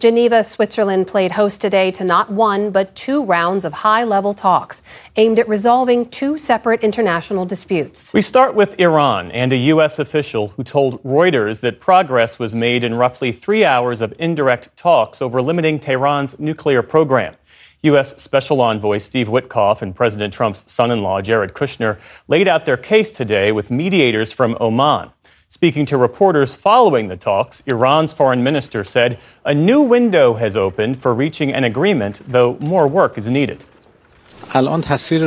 Geneva, Switzerland played host today to not one, but two rounds of high-level talks aimed at resolving two separate international disputes. We start with Iran and a U.S. official who told Reuters that progress was made in roughly 3 hours of indirect talks over limiting Tehran's nuclear program. U.S. Special Envoy Steve Witkoff and President Trump's son-in-law Jared Kushner laid out their case today with mediators from Oman. Speaking to reporters following the talks, Iran's foreign minister said a new window has opened for reaching an agreement, though more work is needed. We now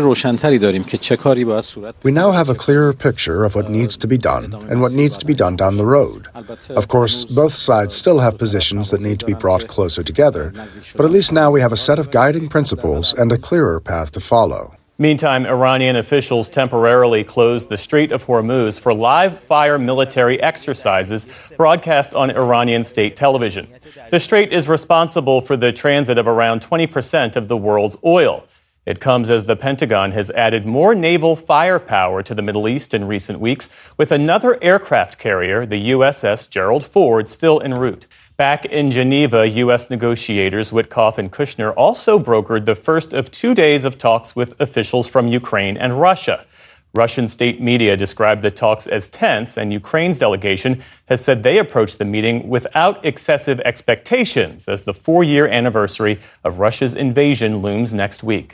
have a clearer picture of what needs to be done and what needs to be done down the road. Of course, both sides still have positions that need to be brought closer together, but at least now we have a set of guiding principles and a clearer path to follow. Meantime, Iranian officials temporarily closed the Strait of Hormuz for live-fire military exercises broadcast on Iranian state television. The strait is responsible for the transit of around 20% of the world's oil. It comes as the Pentagon has added more naval firepower to the Middle East in recent weeks, with another aircraft carrier, the USS Gerald Ford, still en route. Back in Geneva, U.S. negotiators Witkoff and Kushner also brokered the first of 2 days of talks with officials from Ukraine and Russia. Russian state media described the talks as tense, and Ukraine's delegation has said they approached the meeting without excessive expectations as the 4-year anniversary of Russia's invasion looms next week.